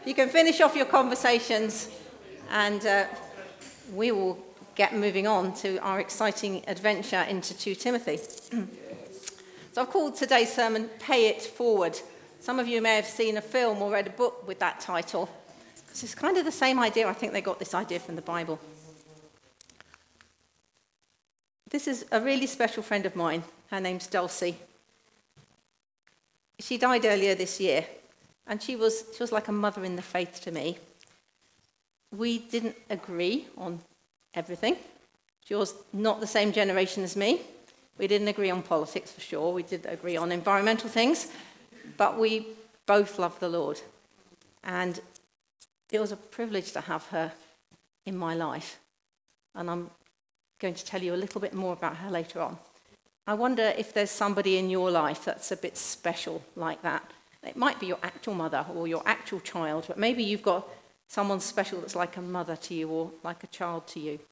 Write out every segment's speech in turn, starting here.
You can finish off your conversations and we will get moving on to our exciting adventure into 2 Timothy. So I've called today's sermon, Pay It Forward. Some of you may have seen a film or read a book with that title. It's kind of the same idea. I think they got this idea from the Bible. This is a really special friend of mine. Her name's Dulcie. She died earlier this year, and she was like a mother in the faith to me. We didn't agree on everything. She was not the same generation as me. We didn't agree on politics for sure. We did agree on environmental things, but we both loved the Lord. And it was a privilege to have her in my life. And I'm going to tell you a little bit more about her later on. I wonder if there's somebody in your life that's a bit special like that. It might be your actual mother or your actual child, but maybe you've got someone special that's like a mother to you or like a child to you.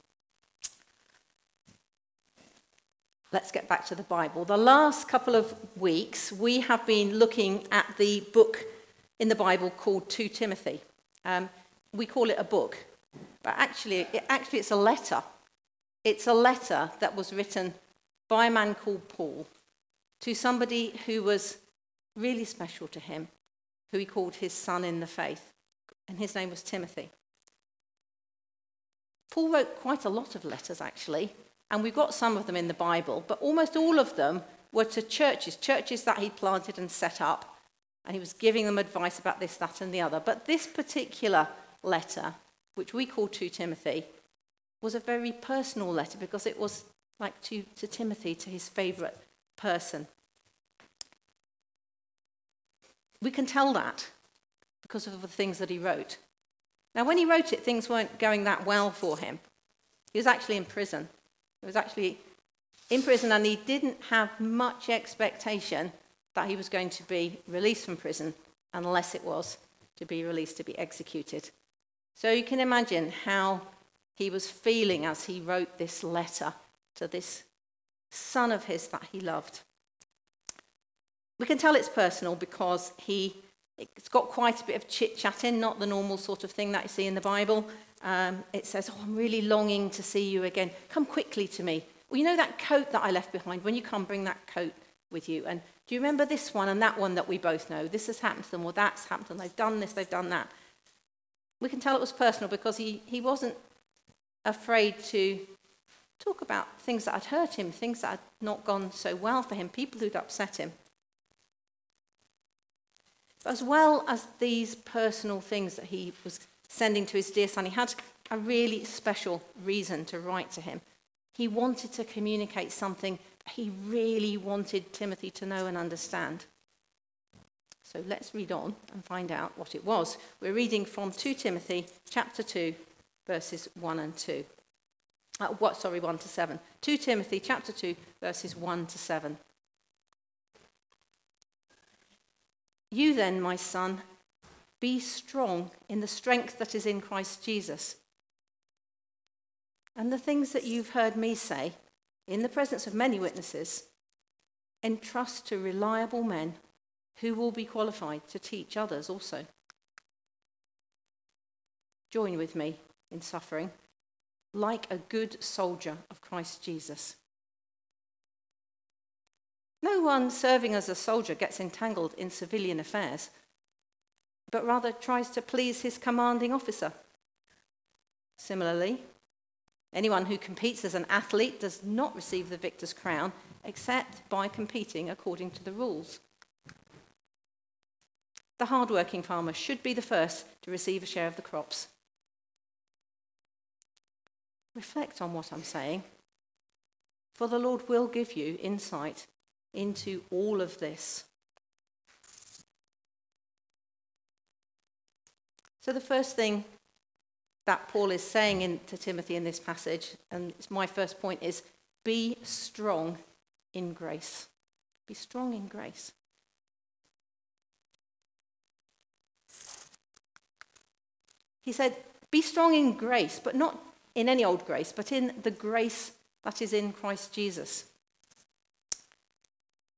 Let's get back to the Bible. The last couple of weeks, we have been looking at the book in the Bible called 2 Timothy. We call it a book, but actually it's a letter. It's a letter that was written by a man called Paul to somebody who was really special to him, who he called his son in the faith, and his name was Timothy. Paul wrote quite a lot of letters, actually, and we've got some of them in the Bible, but almost all of them were to churches that he planted and set up, and he was giving them advice about this, that, and the other. But this particular letter, which we call 2 Timothy, was a very personal letter because it was like to Timothy, to his favourite person. We can tell that because of the things that he wrote. Now, when he wrote it, things weren't going that well for him. He was actually in prison. He was actually in prison, and he didn't have much expectation that he was going to be released from prison unless it was to be released to be executed. So you can imagine how he was feeling as he wrote this letter to this son of his that he loved. We can tell it's personal because it's got quite a bit of chit-chat in, not the normal sort of thing that you see in the Bible. It says, I'm really longing to see you again. Come quickly to me. Well, you know that coat that I left behind? When you come, bring that coat with you. And do you remember this one and that one that we both know? This has happened to them, or that's happened to them. They've done this, they've done that. We can tell it was personal because he wasn't afraid to talk about things that had hurt him, things that had not gone so well for him, people who'd upset him. But as well as these personal things that he was sending to his dear son, he had a really special reason to write to him. He wanted to communicate something he really wanted Timothy to know and understand. So let's read on and find out what it was. We're reading from 2 Timothy chapter 2, verses 1 and 2. 1 to 7. 2 Timothy chapter 2, verses 1 to 7. You then, my son, be strong in the strength that is in Christ Jesus. And the things that you've heard me say, in the presence of many witnesses, entrust to reliable men who will be qualified to teach others also. Join with me in suffering, like a good soldier of Christ Jesus. No one serving as a soldier gets entangled in civilian affairs, but rather tries to please his commanding officer. Similarly, anyone who competes as an athlete does not receive the victor's crown except by competing according to the rules. The hard-working farmer should be the first to receive a share of the crops. Reflect on what I'm saying, for the Lord will give you insight into all of this. So the first thing that Paul is saying to Timothy in this passage, and it's my first point, is be strong in grace. Be strong in grace. He said, be strong in grace, but not in any old grace, but in the grace that is in Christ Jesus.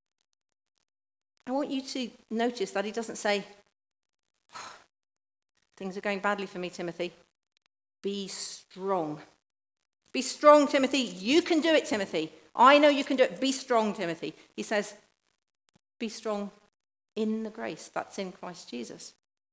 I want you to notice that he doesn't say, Things are going badly for me, Timothy. Be strong. Be strong, Timothy. You can do it, Timothy. I know you can do it. Be strong, Timothy. He says, be strong in the grace that's in Christ Jesus.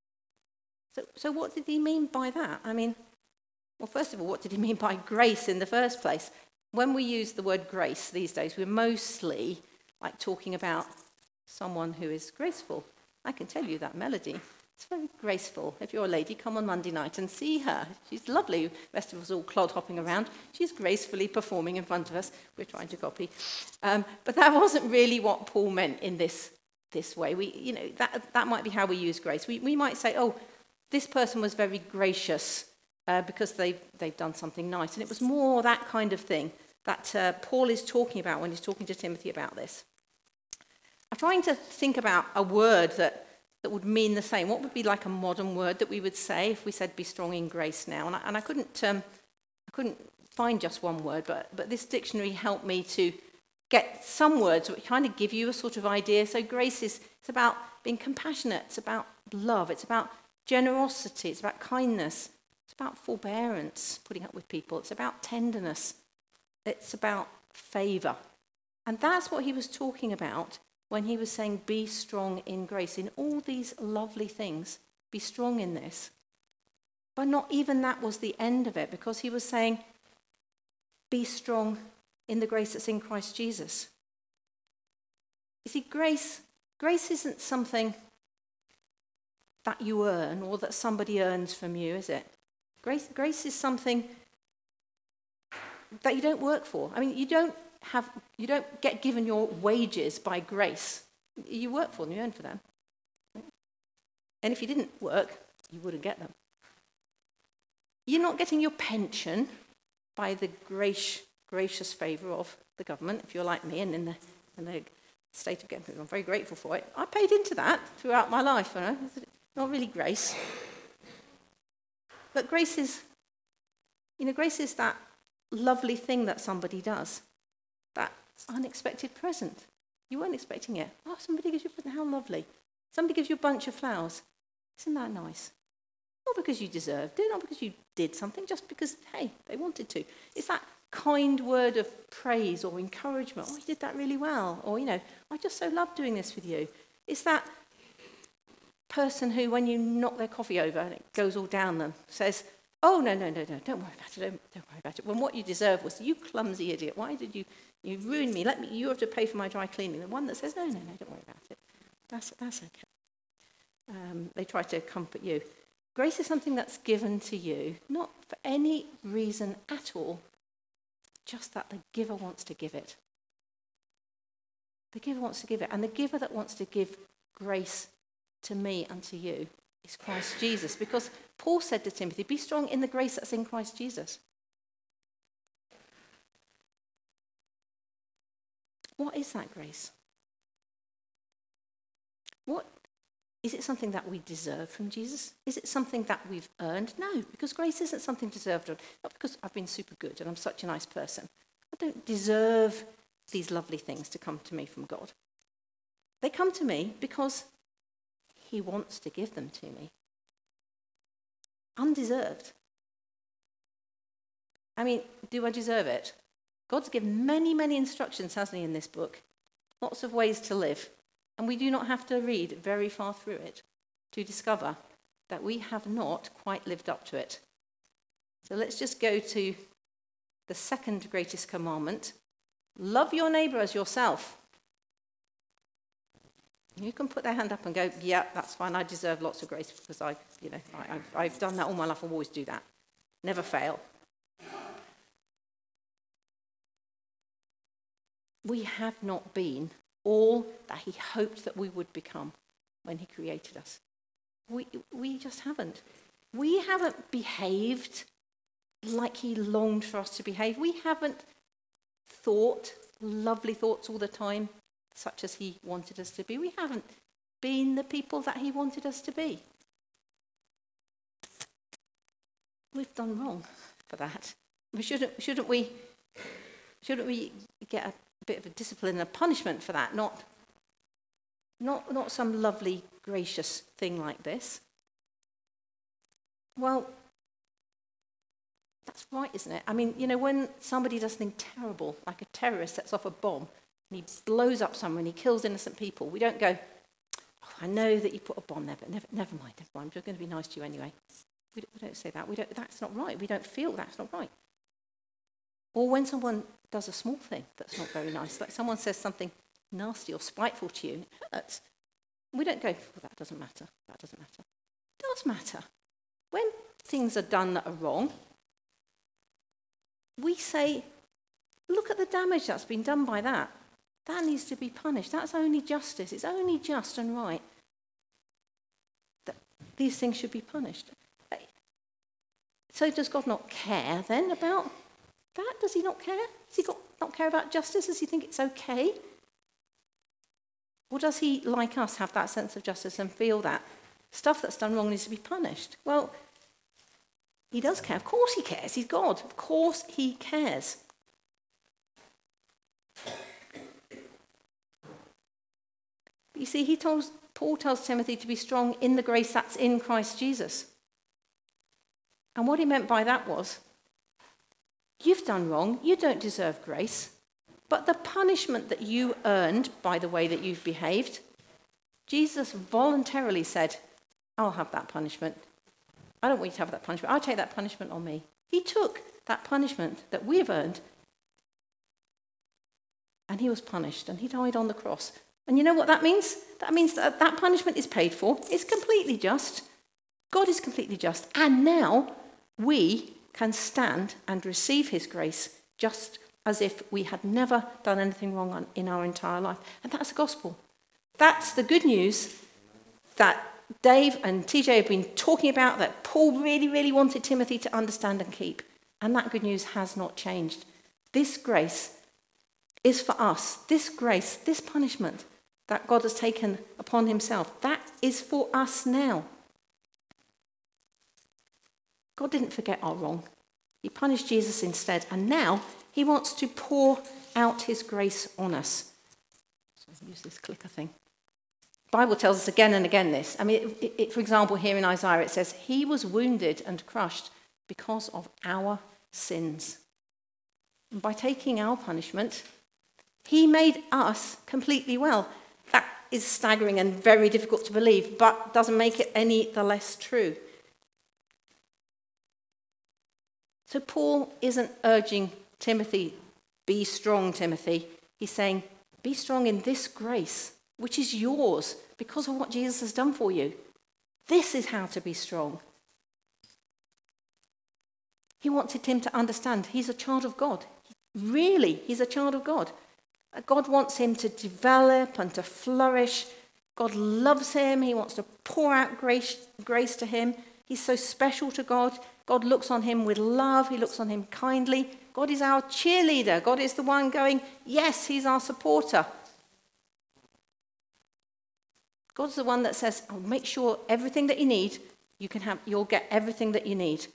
So what did he mean by that? I mean, well, first of all, what did he mean by grace in the first place? When we use the word grace these days, we're mostly like talking about someone who is graceful. I can tell you that Melody. It's very graceful. If you're a lady, come on Monday night and see her. She's lovely. The rest of us all clod hopping around. She's gracefully performing in front of us. We're trying to copy. But that wasn't really what Paul meant in this way. That might be how we use grace. We might say, oh, this person was very gracious because they've done something nice. And it was more that kind of thing that Paul is talking about when he's talking to Timothy about this. I'm trying to think about a word that would mean the same. What would be like a modern word that we would say if we said be strong in grace now? And I couldn't find just one word, but this dictionary helped me to get some words which kind of give you a sort of idea. So grace it's about being compassionate, it's about love, it's about generosity, it's about kindness, it's about forbearance, putting up with people, it's about tenderness, it's about favour. And that's what he was talking about when he was saying, be strong in grace. In all these lovely things, be strong in this. But not even that was the end of it, because he was saying, be strong in the grace that's in Christ Jesus. You see, grace isn't something that you earn or that somebody earns from you, is it? Grace is something that you don't work for. I mean, you don't get given your wages by grace. You work for them, you earn for them. And if you didn't work, you wouldn't get them. You're not getting your pension by the gracious favour of the government, if you're like me and in the state of getting, I'm very grateful for it. I paid into that throughout my life. You know? It's not really grace. But grace is that lovely thing that somebody does. That unexpected present. You weren't expecting it. Oh, somebody gives you a present. How lovely. Somebody gives you a bunch of flowers. Isn't that nice? Not because you deserved it, not because you did something, just because, hey, they wanted to. It's that kind word of praise or encouragement. Oh, you did that really well. Or, I just so love doing this with you. It's that person who, when you knock their coffee over and it goes all down them, says, oh, no, don't worry about it, don't worry about it. When what you deserve was, you clumsy idiot, why did you ruin me, you have to pay for my dry cleaning. The one that says, no, don't worry about it. That's okay. They try to comfort you. Grace is something that's given to you, not for any reason at all, just that the giver wants to give it. The giver wants to give it, and the giver that wants to give grace to me and to you is Christ Jesus, because Paul said to Timothy, be strong in the grace that's in Christ Jesus. What is that grace? Is it something that we deserve from Jesus? Is it something that we've earned? No, because grace isn't something deserved. Not because I've been super good and I'm such a nice person. I don't deserve these lovely things to come to me from God. They come to me because he wants to give them to me. Undeserved. I mean, do I deserve it? God's given many, many instructions, hasn't he, in this book? Lots of ways to live. And we do not have to read very far through it to discover that we have not quite lived up to it. So let's just go to the second greatest commandment. Love your neighbour as yourself. You can put their hand up and go, yeah, that's fine, I deserve lots of grace because I've done that all my life, I'll always do that. Never fail. We have not been all that he hoped that we would become when he created us. We just haven't. We haven't behaved like he longed for us to behave. We haven't thought lovely thoughts all the time, such as he wanted us to be. We haven't been the people that he wanted us to be. We've done wrong for that. Shouldn't we get a bit of a discipline and a punishment for that? Not some lovely, gracious thing like this. Well, that's right, isn't it? I mean, when somebody does something terrible, like a terrorist sets off a bomb, and he blows up someone, and he kills innocent people, we don't go, oh, I know that you put a bomb there, but never mind, I'm just going to be nice to you anyway. We don't say that. That's not right. We don't feel that's not right. Or when someone does a small thing that's not very nice, like someone says something nasty or spiteful to you, and it hurts. We don't go, well, that doesn't matter. That doesn't matter. It does matter. When things are done that are wrong, we say, look at the damage that's been done by that. That needs to be punished. That's only justice. It's only just and right that these things should be punished. So does God not care then about that? Does he not care? Does he not care about justice? Does he think it's okay? Or does he, like us, have that sense of justice and feel that stuff that's done wrong needs to be punished? Well, he does care. Of course he cares. He's God. Of course he cares. But you see, Paul tells Timothy to be strong in the grace that's in Christ Jesus. And what he meant by that was, you've done wrong. You don't deserve grace. But the punishment that you earned by the way that you've behaved, Jesus voluntarily said, I'll have that punishment. I don't want you to have that punishment. I'll take that punishment on me. He took that punishment that we've earned, and he was punished, and he died on the cross. And you know what that means? That means that that punishment is paid for. It's completely just. God is completely just. And now we can stand and receive his grace just as if we had never done anything wrong in our entire life. And that's the gospel. That's the good news that Dave and TJ have been talking about, that Paul really, really wanted Timothy to understand and keep. And that good news has not changed. This grace is for us. This grace, this punishment that God has taken upon himself, that is for us now. God didn't forget our wrong. He punished Jesus instead, and now he wants to pour out his grace on us. So I'll use this clicker thing. The Bible tells us again and again this. I mean, for example, here in Isaiah it says, he was wounded and crushed because of our sins. And by taking our punishment, he made us completely well. That is staggering and very difficult to believe, but doesn't make it any the less true. So Paul isn't urging Timothy, be strong, Timothy. He's saying, be strong in this grace, which is yours because of what Jesus has done for you. This is how to be strong. He wanted him to understand he's a child of God. Really, he's a child of God. God wants him to develop and to flourish. God loves him. He wants to pour out grace to him. He's so special to God. God looks on him with love. He looks on him kindly. God is our cheerleader. God is the one going, yes, he's our supporter. God's the one that says, I'll make sure everything that you need, you'll get everything that you need.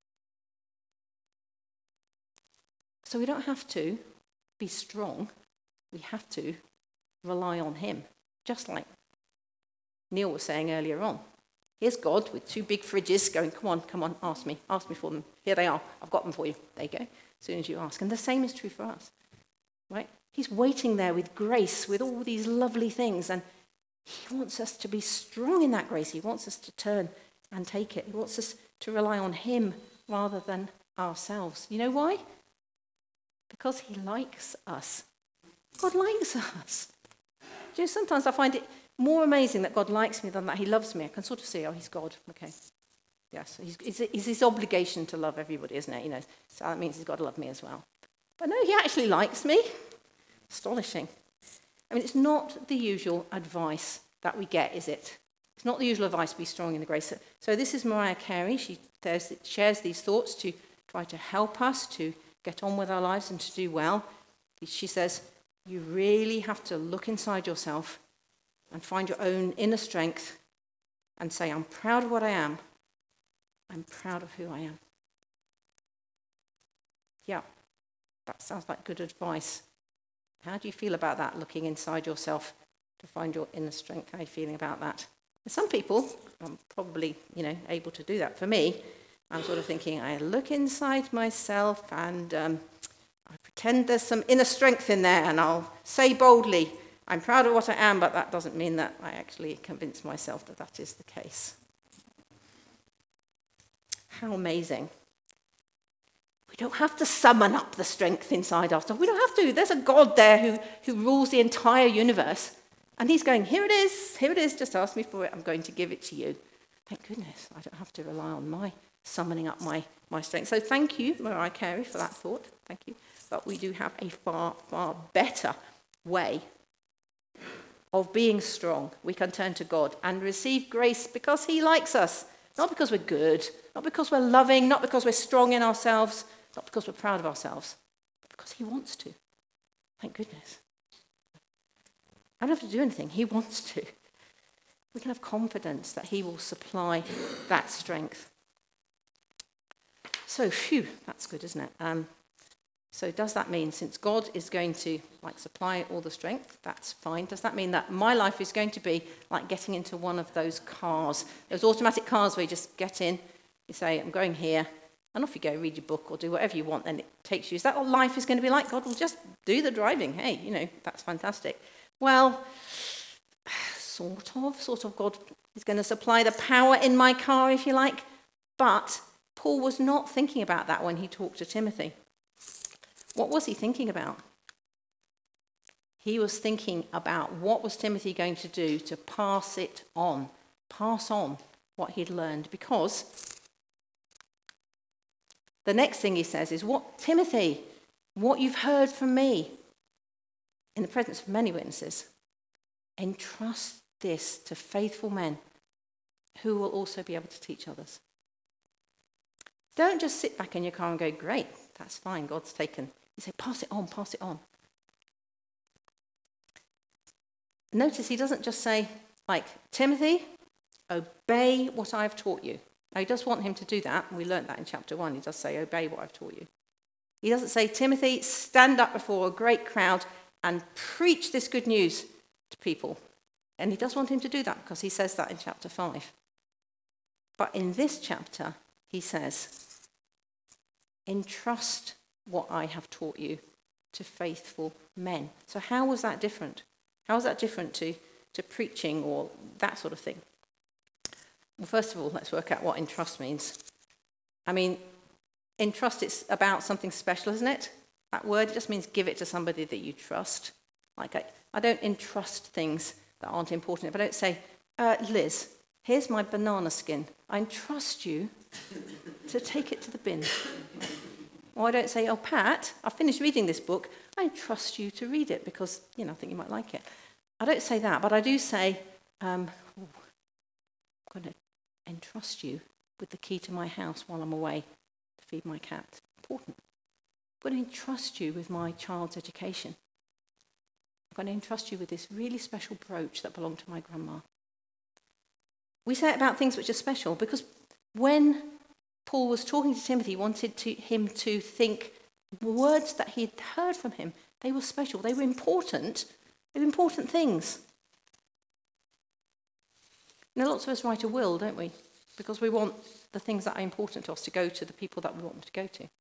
So we don't have to be strong. We have to rely on him. Just like Neil was saying earlier on. Here's God with two big fridges going, come on, ask me for them. Here they are, I've got them for you. There you go, as soon as you ask. And the same is true for us, right? He's waiting there with grace, with all these lovely things, and he wants us to be strong in that grace. He wants us to turn and take it. He wants us to rely on him rather than ourselves. You know why? Because he likes us. God likes us. Do you know, sometimes I find it more amazing that God likes me than that he loves me. I can sort of see, oh, he's God. Okay. Yes, it's his obligation to love everybody, isn't it? You know, so that means he's got to love me as well. But no, he actually likes me. Astonishing. I mean, it's not the usual advice that we get, is it? It's not the usual advice to be strong in the grace. So this is Mariah Carey. She shares these thoughts to try to help us to get on with our lives and to do well. She says, you really have to look inside yourself and find your own inner strength and say, I'm proud of what I am. I'm proud of who I am. Yeah, that sounds like good advice. How do you feel about that, looking inside yourself to find your inner strength? How are you feeling about that? Some people, I'm probably, able to do that. For me, I'm sort of thinking, I look inside myself and I pretend there's some inner strength in there, and I'll say boldly, I'm proud of what I am, but that doesn't mean that I actually convince myself that that is the case. How amazing. We don't have to summon up the strength inside ourselves. We don't have to. There's a God there who rules the entire universe. And he's going, here it is, just ask me for it, I'm going to give it to you. Thank goodness, I don't have to rely on my summoning up my strength. So thank you, Mariah Carey, for that thought. Thank you. But we do have a far, far better way of being strong. We can turn to God and receive grace because he likes us. Not because we're good, not because we're loving, not because we're strong in ourselves, not because we're proud of ourselves, but because he wants to. Thank goodness. I don't have to do anything. He wants to. We can have confidence that he will supply that strength. So, that's good, isn't it? So does that mean, since God is going to supply all the strength, that's fine. Does that mean that my life is going to be like getting into one of those cars, those automatic cars where you just get in, you say, I'm going here, and off you go, read your book or do whatever you want, and it takes you. Is that what life is going to be like? God will just do the driving. Hey, that's fantastic. Well, sort of. God is going to supply the power in my car, if you like. But Paul was not thinking about that when he talked to Timothy. What was he thinking about? He was thinking about what was Timothy going to do to pass on what he'd learned. Because the next thing he says is, Timothy, what you've heard from me, in the presence of many witnesses, entrust this to faithful men who will also be able to teach others. Don't just sit back in your car and go, great, that's fine, God's taken. You say, pass it on. Notice he doesn't just say, Timothy, obey what I've taught you. Now, he does want him to do that, and we learnt that in chapter 1. He does say, obey what I've taught you. He doesn't say, Timothy, stand up before a great crowd and preach this good news to people. And he does want him to do that because he says that in chapter 5. But in this chapter, he says, entrust what I have taught you to faithful men. So how was that different? How was that different to preaching or that sort of thing? Well, first of all, let's work out what entrust means. I mean, entrust, it's about something special, isn't it? That word just means give it to somebody that you trust. I don't entrust things that aren't important. If I don't say, Liz, here's my banana skin. I entrust you to take it to the bin. Or I don't say, oh, Pat, I've finished reading this book. I entrust you to read it because, I think you might like it. I don't say that, but I do say, I'm going to entrust you with the key to my house while I'm away to feed my cat. Important. I'm going to entrust you with my child's education. I'm going to entrust you with this really special brooch that belonged to my grandma. We say it about things which are special because when Paul was talking to Timothy, he wanted him to think the words that he'd heard from him, they were special, they were important. They were important things. Lots of us write a will, don't we? Because we want the things that are important to us to go to the people that we want them to go to.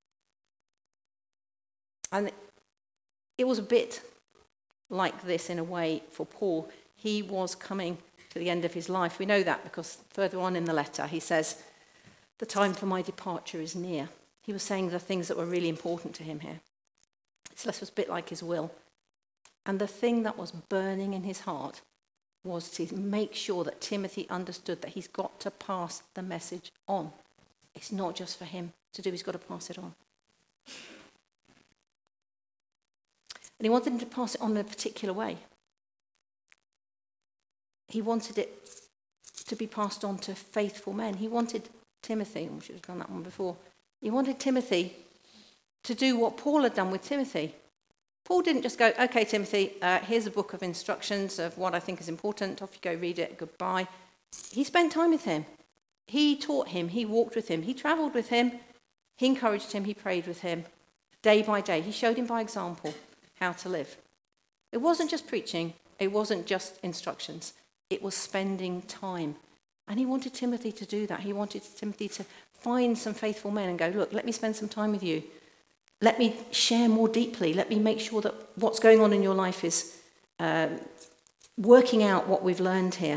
And it was a bit like this in a way for Paul. He was coming to the end of his life. We know that because further on in the letter he says, the time for my departure is near. He was saying the things that were really important to him here. So this was a bit like his will. And the thing that was burning in his heart was to make sure that Timothy understood that he's got to pass the message on. It's not just for him to do, he's got to pass it on. And he wanted him to pass it on in a particular way. He wanted it to be passed on to faithful men. He wanted Timothy, we should have done that one before, he wanted Timothy to do what Paul had done with Timothy. Paul didn't just go, okay, Timothy, here's a book of instructions of what I think is important. Off you go, read it, goodbye. He spent time with him. He taught him. He walked with him. He travelled with him. He encouraged him. He prayed with him day by day. He showed him by example how to live. It wasn't just preaching. It wasn't just instructions. It was spending time. And he wanted Timothy to do that. He wanted Timothy to find some faithful men and go, look, let me spend some time with you. Let me share more deeply. Let me make sure that what's going on in your life is working out what we've learned here.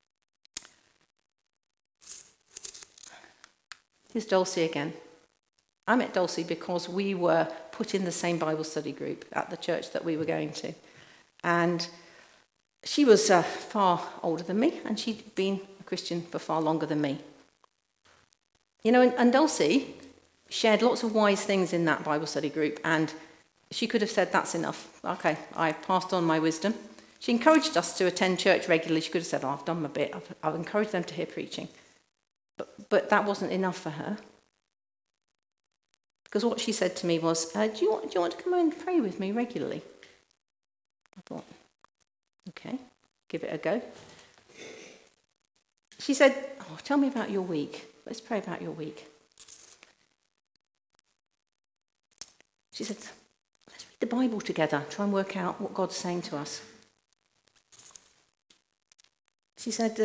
Here's Dulcie again. I met Dulcie because we were put in the same Bible study group at the church that we were going to. And she was far older than me, and she'd been a Christian for far longer than me. You know, and Dulcie shared lots of wise things in that Bible study group, and she could have said, that's enough. Okay, I passed on my wisdom. She encouraged us to attend church regularly. She could have said, I've done my bit. I've encouraged them to hear preaching. But that wasn't enough for her. Because what she said to me was, do you want to come and pray with me regularly? I thought, okay, give it a go. She said, tell me about your week. Let's pray about your week. She said, let's read the Bible together, try and work out what God's saying to us. She said,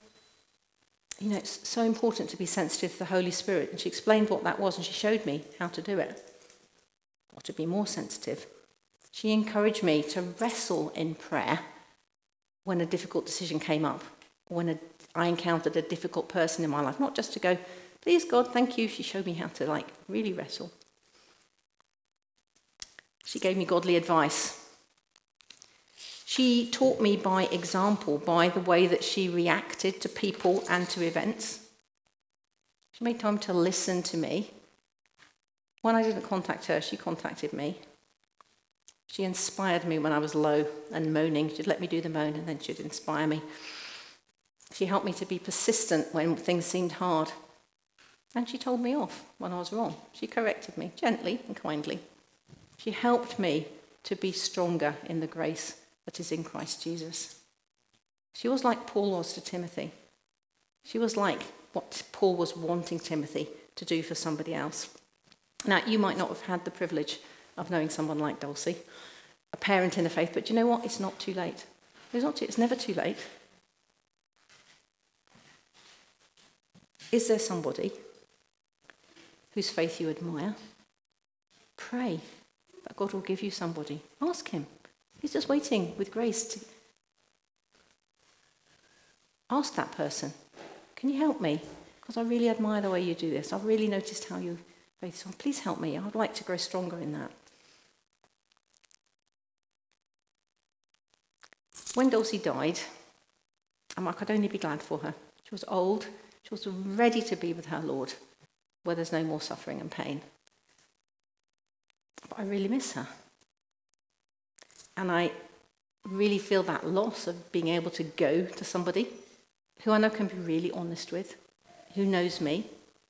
it's so important to be sensitive to the Holy Spirit. And she explained what that was, and she showed me how to do it, or to be more sensitive. She encouraged me to wrestle in prayer when a difficult decision came up, when I encountered a difficult person in my life. Not just to go, please God, thank you. She showed me how to really wrestle. She gave me godly advice. She taught me by example, by the way that she reacted to people and to events. She made time to listen to me. When I didn't contact her, she contacted me. She inspired me when I was low and moaning. She'd let me do the moan, and then she'd inspire me. She helped me to be persistent when things seemed hard. And she told me off when I was wrong. She corrected me gently and kindly. She helped me to be stronger in the grace that is in Christ Jesus. She was like Paul was to Timothy. She was like what Paul was wanting Timothy to do for somebody else. Now, you might not have had the privilege of knowing someone like Dulcie, a parent in the faith, but you know what? It's not too late. It's never too late. Is there somebody whose faith you admire? Pray that God will give you somebody. Ask him. He's just waiting with grace to ask that person, can you help me? Because I really admire the way you do this. I've really noticed how you faith. So please help me. I'd like to grow stronger in that. When Dulcie died, I could only be glad for her. She was old. She was ready to be with her Lord, where there's no more suffering and pain. But I really miss her. And I really feel that loss of being able to go to somebody who I know can be really honest with, who knows me.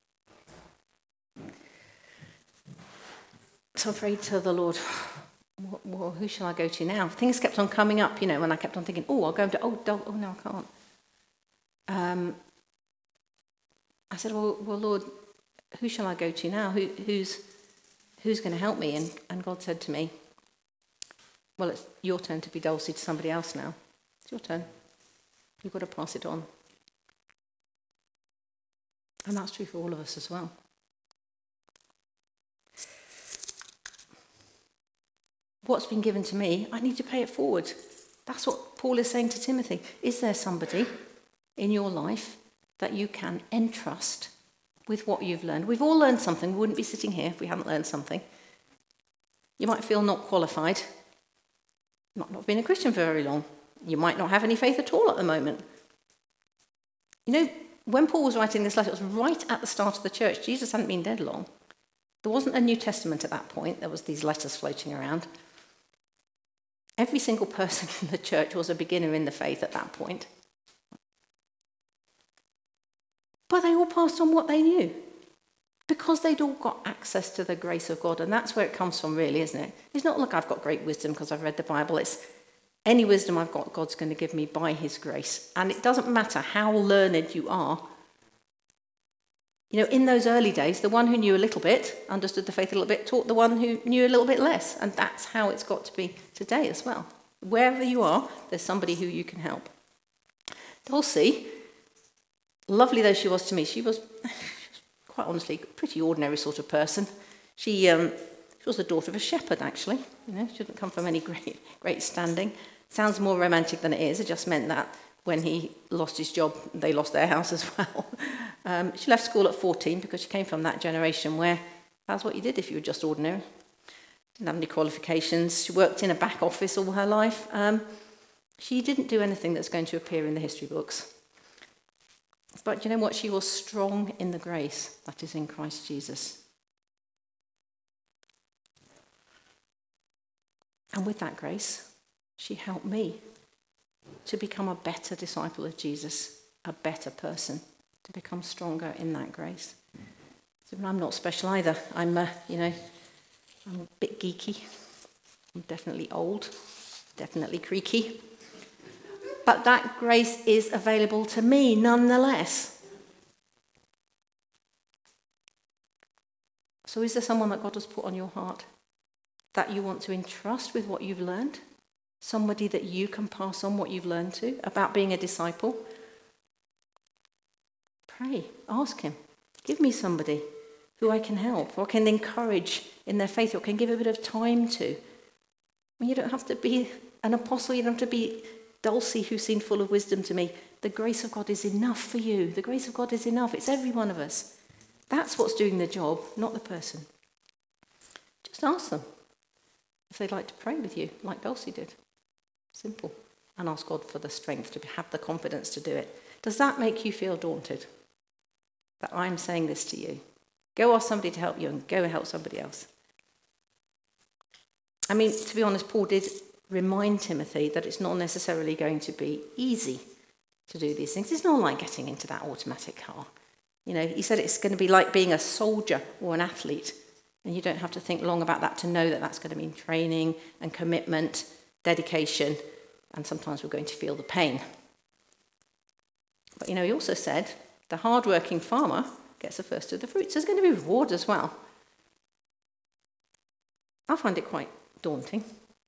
So I prayed to the Lord, well, who shall I go to now? Things kept on coming up, when I kept on thinking, I'll go to, no, I can't. I said, well, Lord, who shall I go to now? Who's going to help me? And God said to me, well, it's your turn to be Dulcie to somebody else now. It's your turn. You've got to pass it on. And that's true for all of us as well. What's been given to me, I need to pay it forward. That's what Paul is saying to Timothy. Is there somebody in your life that you can entrust with what you've learned? We've all learned something. We wouldn't be sitting here if we hadn't learned something. You might feel not qualified. You might not have been a Christian for very long. You might not have any faith at all at the moment. When Paul was writing this letter, it was right at the start of the church. Jesus hadn't been dead long. There wasn't a New Testament at that point. There was these letters floating around. Every single person in the church was a beginner in the faith at that point. But they all passed on what they knew because they'd all got access to the grace of God. And that's where it comes from, really, isn't it? It's not like I've got great wisdom because I've read the Bible. It's any wisdom I've got, God's going to give me by his grace. And it doesn't matter how learned you are. In those early days, the one who knew a little bit, understood the faith a little bit, taught the one who knew a little bit less. And that's how it's got to be today as well. Wherever you are, there's somebody who you can help. Dulcie, lovely though she was to me, she was quite honestly a pretty ordinary sort of person. She was the daughter of a shepherd, actually. She didn't come from any great standing. Sounds more romantic than it is. It just meant that when he lost his job, they lost their house as well. She left school at 14 because she came from that generation where that's what you did if you were just ordinary. Didn't have any qualifications. She worked in a back office all her life. She didn't do anything that's going to appear in the history books. But you know what? She was strong in the grace that is in Christ Jesus. And with that grace, she helped me to become a better disciple of Jesus, a better person, to become stronger in that grace. So I'm not special either. I'm a bit geeky. I'm definitely old, definitely creaky. But that grace is available to me nonetheless. So is there someone that God has put on your heart that you want to entrust with what you've learned? Somebody that you can pass on what you've learned to about being a disciple? Pray, ask him. Give me somebody who I can help or can encourage in their faith or can give a bit of time to. You don't have to be an apostle, you don't have to be Dulcie, who seemed full of wisdom to me. The grace of God is enough for you. The grace of God is enough. It's every one of us. That's what's doing the job, not the person. Just ask them if they'd like to pray with you, like Dulcie did. Simple. And ask God for the strength to have the confidence to do it. Does that make you feel daunted? That I'm saying this to you? Go ask somebody to help you and go help somebody else. I mean, to be honest, Paul did remind Timothy that it's not necessarily going to be easy to do these things. It's not like getting into that automatic car. He said it's going to be like being a soldier or an athlete. And you don't have to think long about that to know that that's going to mean training and commitment, dedication, and sometimes we're going to feel the pain. But he also said the hard-working farmer gets the first of the fruits. There's going to be reward as well. I find it quite daunting.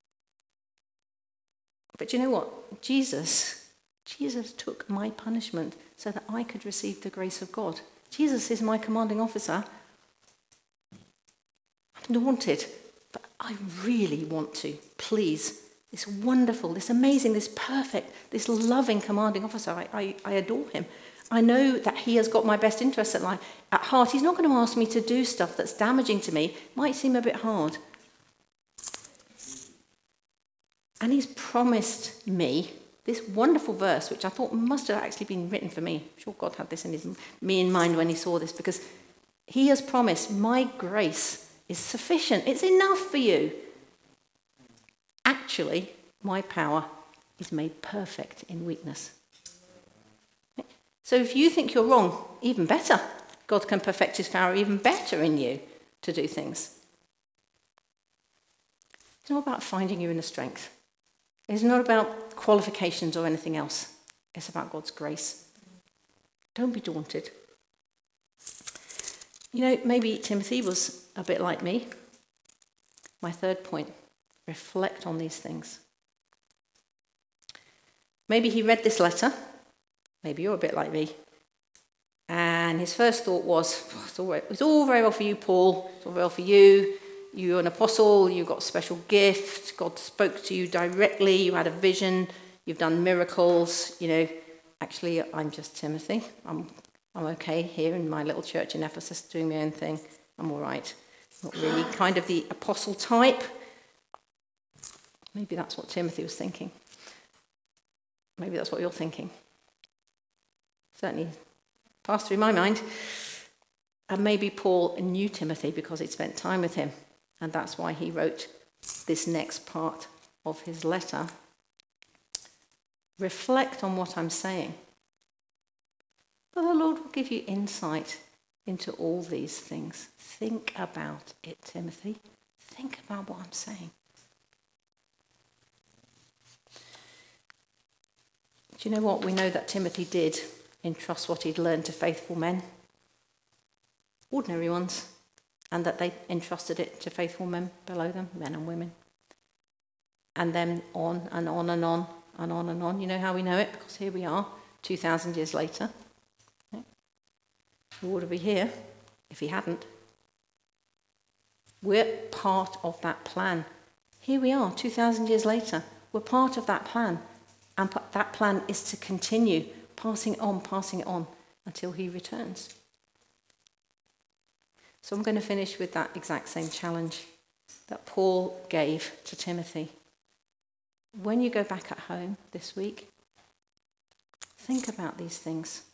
But you know what? Jesus took my punishment so that I could receive the grace of God. Jesus is my commanding officer. I'm daunted, but I really want to please this wonderful, this amazing, this perfect, this loving commanding officer. I adore him. I know that he has got my best interests at heart. He's not going to ask me to do stuff that's damaging to me. It might seem a bit hard. And he's promised me this wonderful verse, which I thought must have actually been written for me. I'm sure God had this me in mind when he saw this, because he has promised, my grace is sufficient. It's enough for you. Actually, my power is made perfect in weakness. So if you think you're wrong, even better. God can perfect his power even better in you to do things. It's not about finding your inner strength. It's not about qualifications or anything else. It's about God's grace. Don't be daunted. Maybe Timothy was a bit like me. My third point, reflect on these things. Maybe he read this letter. Maybe you're a bit like me. And his first thought was, it's all very well for you, Paul. It's all very well for you. You're an apostle, you've got a special gift, God spoke to you directly, you had a vision, you've done miracles, Actually, I'm just Timothy. I'm okay here in my little church in Ephesus doing my own thing. I'm all right. Not really kind of the apostle type. Maybe that's what Timothy was thinking. Maybe that's what you're thinking. Certainly passed through my mind. And maybe Paul knew Timothy because he'd spent time with him. And that's why he wrote this next part of his letter. Reflect on what I'm saying. But the Lord will give you insight into all these things. Think about it, Timothy. Think about what I'm saying. Do you know what? We know that Timothy did entrust what he'd learned to faithful men. Ordinary ones. And that they entrusted it to faithful men below them, men and women. And then on and on and on and on and on. You know how we know it? Because here we are. 2,000 years later. He would be here if he hadn't. We're part of that plan. Here we are, 2,000 years later. We're part of that plan. And that plan is to continue passing it on until he returns. So I'm going to finish with that exact same challenge that Paul gave to Timothy. When you go back at home this week, think about these things.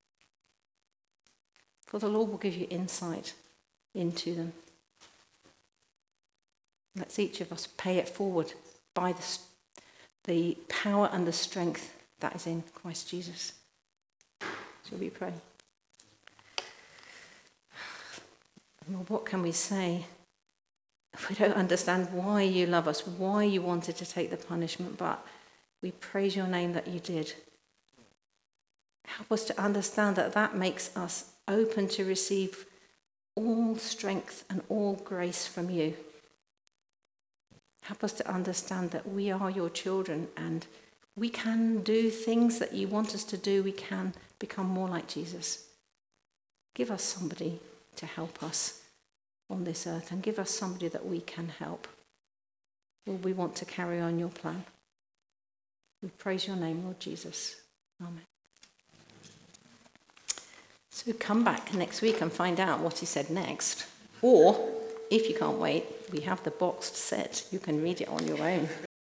For the Lord will give you insight into them. Let's each of us pay it forward by the power and the strength that is in Christ Jesus. Shall we pray? Lord, what can we say if we don't understand why you love us, why you wanted to take the punishment, but we praise your name that you did. Help us to understand that that makes us open to receive all strength and all grace from you. Help us to understand that we are your children and we can do things that you want us to do. We can become more like Jesus. Give us somebody to help us on this earth and give us somebody that we can help. Lord, we want to carry on your plan. We praise your name, Lord Jesus. Amen. So come back next week and find out what he said next. Or, if you can't wait, we have the boxed set. You can read it on your own.